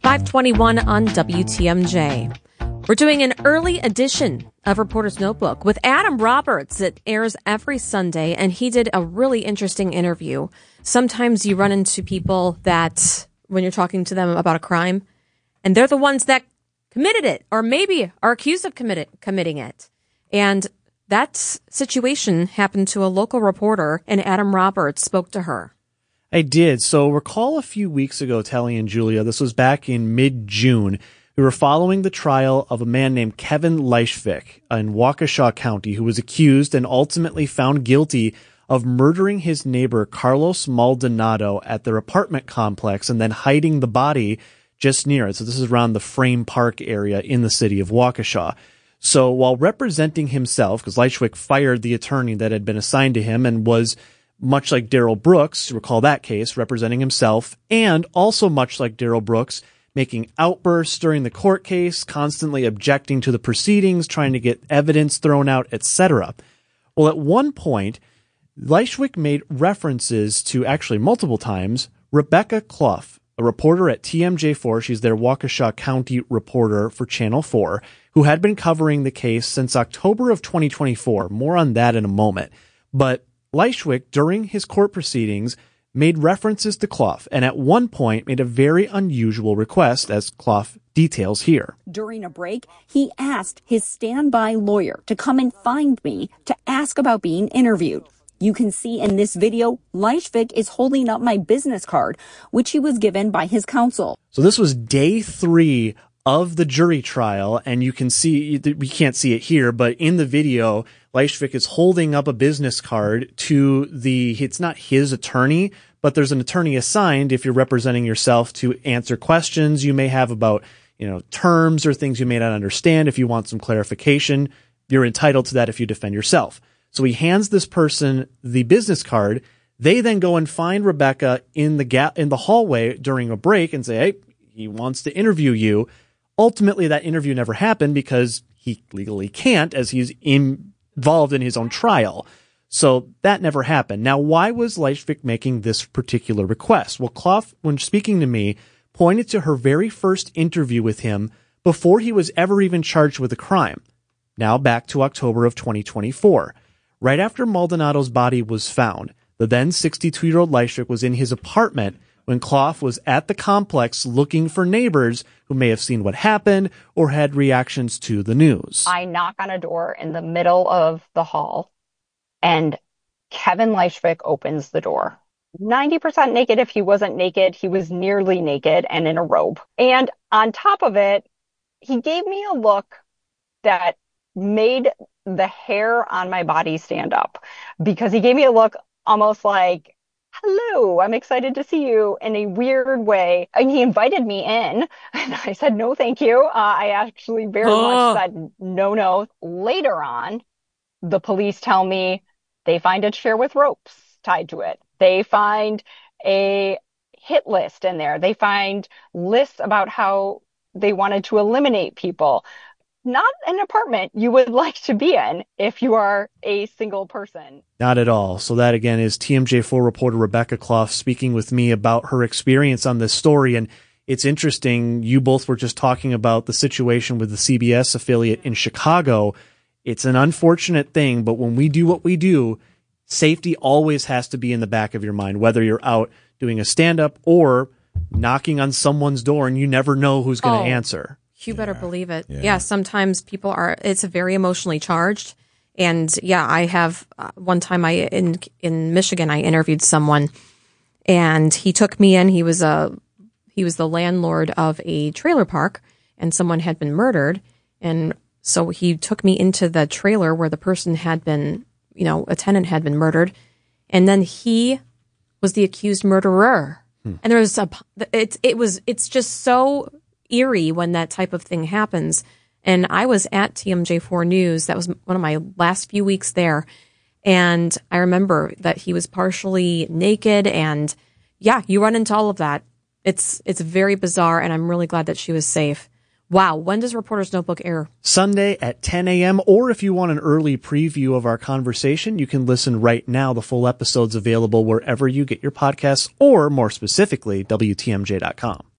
521 on WTMJ. We're doing an early edition of Reporter's Notebook with Adam Roberts. It airs every Sunday, and he did a really interesting interview. Sometimes you run into people that, when you're talking to them about a crime, and they're the ones that committed it, or maybe are accused of committing it. And that situation happened to a local reporter, and Adam Roberts spoke to her. I did. So recall a few weeks ago, Telly and Julia, this was back in mid-June, we were following the trial of a man named Kevin Leishvik in Waukesha County, who was accused and ultimately found guilty of murdering his neighbor Carlos Maldonado at their apartment complex and then hiding the body just near it. So this is around the Frame Park area in the city of Waukesha. So while representing himself, because Leishvik fired the attorney that had been assigned to him and was, much like Daryl Brooks, recall that case, representing himself, and also much like Daryl Brooks, making outbursts during the court case, constantly objecting to the proceedings, trying to get evidence thrown out, etc. Well, at one point, Leishvik made references to, actually multiple times, Rebecca Clough, a reporter at TMJ4, she's their Waukesha County reporter for Channel 4, who had been covering the case since October of 2024. More on that in a moment. But Leishvik, during his court proceedings, made references to Clough, and at one point made a very unusual request, as Clough details here. During a break, he asked his standby lawyer to come and find me to ask about being interviewed. You can see in this video, Leishvik is holding up my business card, which he was given by his counsel. So this was day 3 of the jury trial, and you can see, we can't see it here, but in the video, Leishvik is holding up a business card to it's not his attorney, but there's an attorney assigned if you're representing yourself to answer questions you may have about, terms or things you may not understand. If you want some clarification, you're entitled to that if you defend yourself. So he hands this person the business card. They then go and find Rebecca in the hallway during a break and say, hey, he wants to interview you. Ultimately, that interview never happened because he legally can't, as he's involved in his own trial. So that never happened. Now, why was Leishvik making this particular request? Well, Clough, when speaking to me, pointed to her very first interview with him before he was ever even charged with a crime. Now back to October of 2024. Right after Maldonado's body was found, the then 62-year-old Leishvik was in his apartment when Clough was at the complex looking for neighbors who may have seen what happened or had reactions to the news. I knock on a door in the middle of the hall, and Kevin Leishvik opens the door. 90% naked. If he wasn't naked, he was nearly naked and in a robe. And on top of it, he gave me a look that made the hair on my body stand up, because he gave me a look almost like, hello, I'm excited to see you, in a weird way. And he invited me in, and I said, no, thank you. I actually very much said, no. Later on, the police tell me they find a chair with ropes tied to it. They find a hit list in there. They find lists about how they wanted to eliminate people. Not an apartment you would like to be in if you are a single person. Not at all. So that, again, is TMJ4 reporter Rebecca Clough speaking with me about her experience on this story. And it's interesting, you both were just talking about the situation with the CBS affiliate in Chicago. It's an unfortunate thing, but when we do what we do, safety always has to be in the back of your mind, whether you're out doing a stand-up or knocking on someone's door and you never know who's going to answer. You better believe it. Yeah, sometimes people it's very emotionally charged. And I have one time in Michigan, I interviewed someone, and he took me in. He was the landlord of a trailer park, and someone had been murdered. And so he took me into the trailer where the person had been, a tenant had been murdered. And then he was the accused murderer. And there was it's just so eerie when that type of thing happens. And I was at TMJ4 News. That was one of my last few weeks there. And I remember that he was partially naked. And you run into all of that. It's very bizarre. And I'm really glad that she was safe. Wow. When does Reporter's Notebook air? Sunday at 10 a.m. Or if you want an early preview of our conversation, you can listen right now. The full episode's available wherever you get your podcasts, or more specifically, WTMJ.com.